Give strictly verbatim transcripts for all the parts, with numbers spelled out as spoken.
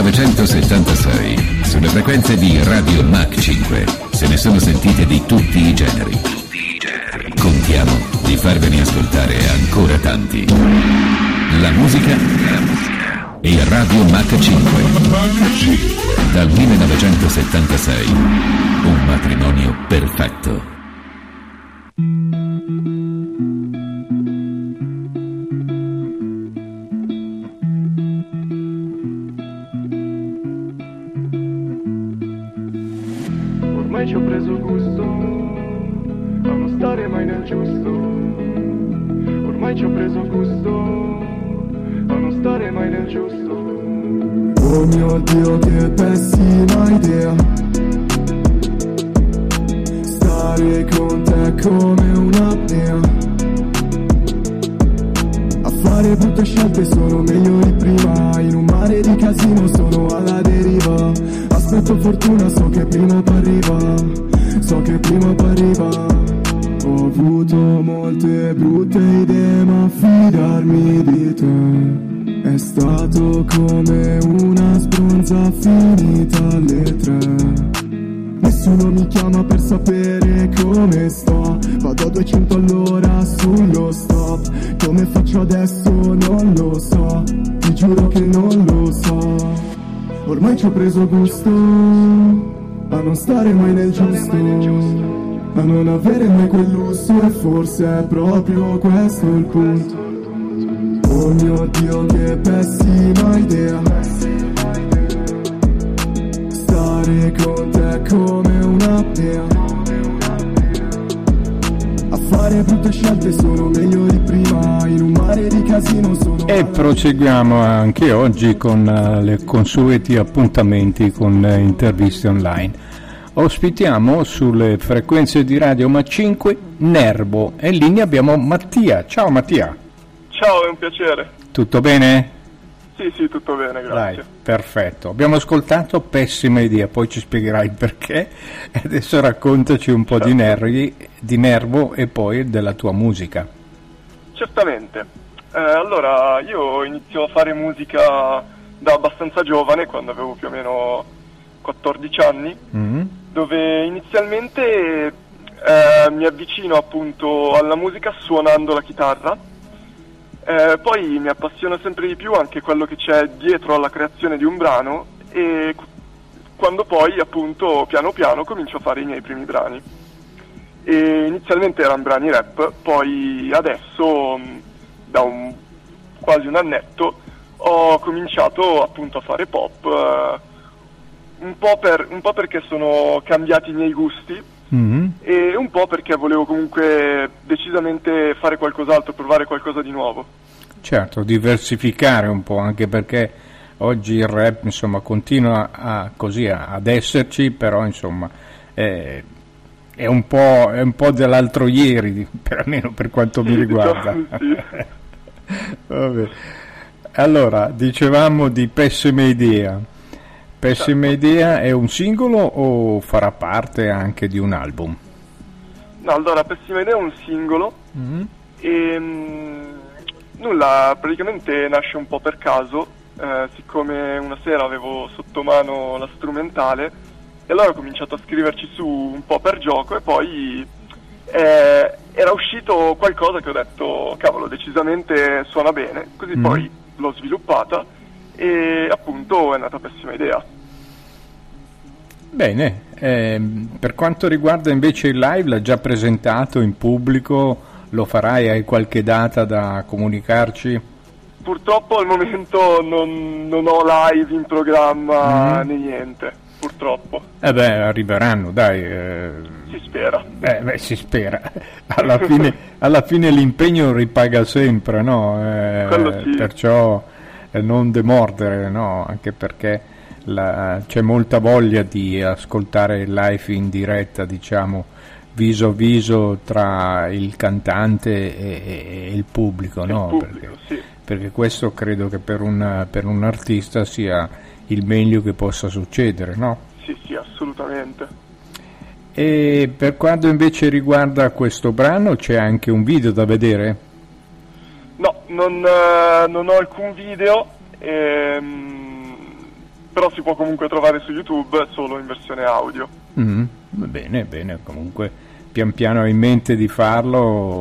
millenovecentosettantasei, sulle frequenze di Radio Mach cinque, se ne sono sentite di tutti i generi. Contiamo di farvene ascoltare ancora tanti. La musica e Radio Mach cinque. Dal millenovecentosettantasei, un matrimonio perfetto. Ormai ci ho preso gusto a non stare mai nel giusto. Ormai ci ho preso gusto a non stare mai nel giusto. Oh mio Dio, che pessima idea, stare con te come un'apnea. A fare brutte scelte sono meglio di prima. In un mare di casino sono alla deriva. Aspetto fortuna, so che prima o poi arriva. So che prima o poi arriva. Ho avuto molte brutte idee, ma fidarmi di te è stato come una sbronza finita alle tre. Nessuno mi chiama per sapere come sto. Vado a duecento all'ora sullo stop. Come faccio adesso non lo so. Ti giuro che non lo so. Ormai ci ho preso gusto a non stare mai nel giusto, a non avere mai quel lusso. E forse è proprio questo il punto. Oh mio Dio, che pessima idea, stare con te come un'apnea. A fare brutte scelte sono meglio di prima. In un mare di casino sono. E proseguiamo anche oggi con uh, le consueti appuntamenti con uh, interviste online. Ospitiamo sulle frequenze di Radio Mach cinque Nervo e in linea abbiamo Mattia. Ciao Mattia. Ciao, è un piacere. Tutto bene? Sì, sì, tutto bene, grazie. Dai, perfetto. Abbiamo ascoltato Pessima Idea, poi ci spiegherai perché. Adesso raccontaci un po' certo. di, nervi, di Nervo e poi della tua musica. Certamente. Eh, allora, io inizio a fare musica da abbastanza giovane, quando avevo più o meno quattordici anni, Mm-hmm. dove inizialmente eh, mi avvicino appunto alla musica suonando la chitarra. Eh, poi mi appassiona sempre di più anche quello che c'è dietro alla creazione di un brano, e quando poi appunto piano piano comincio a fare i miei primi brani. E inizialmente erano brani rap, poi adesso da un, quasi un annetto ho cominciato appunto a fare pop, eh, un po' per, un po' perché sono cambiati i miei gusti. Mm-hmm. E un po' perché volevo comunque decisamente fare qualcos'altro, provare qualcosa di nuovo. Certo, diversificare un po', anche perché oggi il rap insomma continua a, così a, ad esserci, però insomma è, è un po' è un po' dell'altro ieri, per almeno per quanto sì, mi riguarda. Diciamo, sì. Vabbè. Allora, dicevamo di Pessima Idea. Pessima Idea è un singolo o farà parte anche di un album? No, allora, Pessima Idea è un singolo. Mm-hmm. E mh, nulla, praticamente nasce un po' per caso, eh, siccome una sera avevo sotto mano la strumentale, e allora ho cominciato a scriverci su un po' per gioco, e poi eh, era uscito qualcosa che ho detto, cavolo, decisamente suona bene, così mm. poi l'ho sviluppata e appunto è nata Pessima Idea. Bene, eh, per quanto riguarda invece il live, l'ha già presentato in pubblico, lo farai, hai qualche data da comunicarci? Purtroppo al momento non, non ho live in programma mm. né niente, purtroppo. Eh beh, arriveranno, dai. Eh... Si spera. Eh, beh, si spera. Alla fine, alla fine l'impegno ripaga sempre, no? Eh, Quello sì. Perciò eh, non demordere, no? Anche perché la, c'è molta voglia di ascoltare il live in diretta, diciamo, viso a viso tra il cantante e, e il pubblico, il no? Pubblico, perché, sì. perché questo credo che per un, per un artista sia il meglio che possa succedere, no? Sì, sì, assolutamente. E per quanto invece riguarda questo brano, c'è anche un video da vedere? No, non, eh, non ho alcun video, ehm, però si può comunque trovare su YouTube solo in versione audio. Mm, bene, bene, comunque pian piano hai in mente di farlo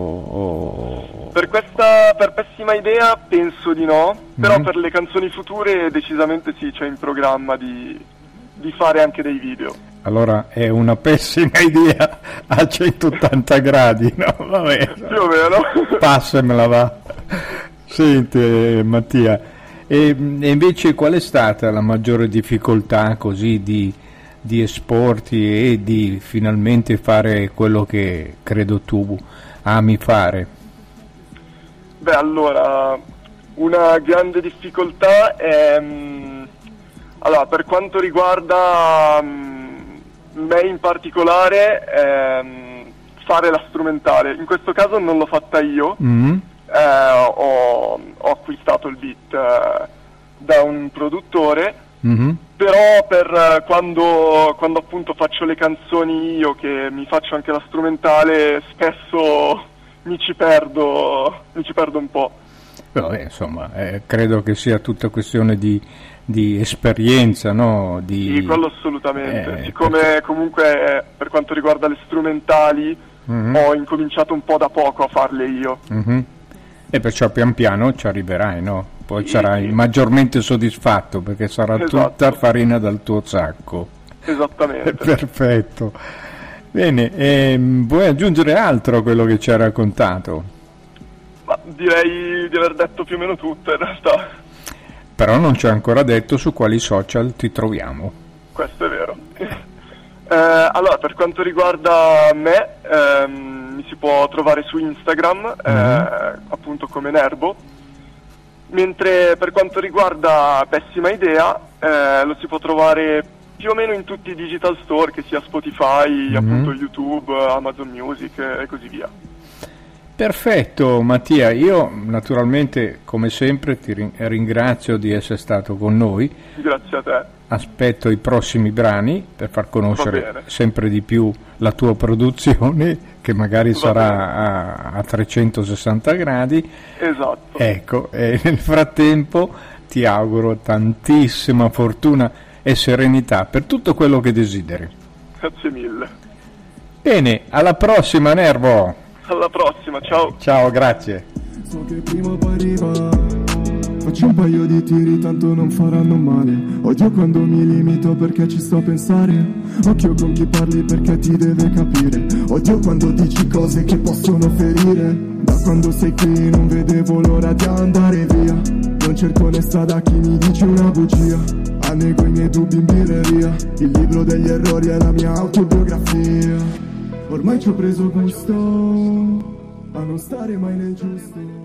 o... Per questa, per Pessima Idea penso di no, però Mm. per le canzoni future decisamente sì, c'è in programma di, di fare anche dei video. Allora è una pessima idea a centottanta gradi, no? Vabbè, Più o meno. passamela va. Senti eh, Mattia, e, e invece qual è stata la maggiore difficoltà così di, di esporti e di finalmente fare quello che credo tu ami fare? Beh, allora, una grande difficoltà è... mh, allora, per quanto riguarda mh, me in particolare, ehm, fare la strumentale. In questo caso non l'ho fatta io, Mm? eh, ho, ho acquistato il beat eh, da un produttore, Mhm. però per eh, quando, quando appunto faccio le canzoni io, che mi faccio anche la strumentale, spesso mi ci perdo, mi ci perdo un po'. Vabbè, insomma, eh, credo che sia tutta questione di, di esperienza, no? Di, Sì, quello assolutamente. eh, Siccome perché- comunque eh, per quanto riguarda le strumentali Mhm. ho incominciato un po' da poco a farle io. Mhm. E perciò pian piano ci arriverai, no? Poi Sì, sarai sì. maggiormente soddisfatto perché sarà Esatto. tutta farina dal tuo sacco. Esattamente. Perfetto. Bene, ehm, vuoi aggiungere altro a quello che ci hai raccontato? Ma direi di aver detto più o meno tutto in realtà. Però non ci hai ancora detto su quali social ti troviamo. Questo è vero. Eh, allora, per quanto riguarda me, ehm, mi si può trovare su Instagram, eh, Mhm. appunto come Nerbo, mentre per quanto riguarda Pessima Idea, eh, lo si può trovare più o meno in tutti i digital store, che sia Spotify, Mhm. appunto YouTube, Amazon Music e così via. Perfetto Mattia, io naturalmente come sempre ti rin- ringrazio di essere stato con noi, Grazie a te. aspetto i prossimi brani per far Va conoscere bene. sempre di più la tua produzione che magari Va sarà a, a trecentosessanta gradi. Esatto. Ecco, e nel frattempo ti auguro tantissima fortuna e serenità per tutto quello che desideri. Grazie mille. Bene, alla prossima Nervo. Alla prossima, ciao. Ciao, grazie. So che prima o poi arriva. Faccio un paio di tiri, tanto non faranno male. Odio quando mi limito perché ci sto a pensare. Occhio con chi parli perché ti deve capire. Odio quando dici cose che possono ferire. Da quando sei qui non vedevo l'ora di andare via. Non cerco onestà da chi mi dice una bugia. Annego i miei dubbi in birreria. Il libro degli errori è la mia autobiografia. Ormai ci ho preso gusto a non stare mai nel giusto.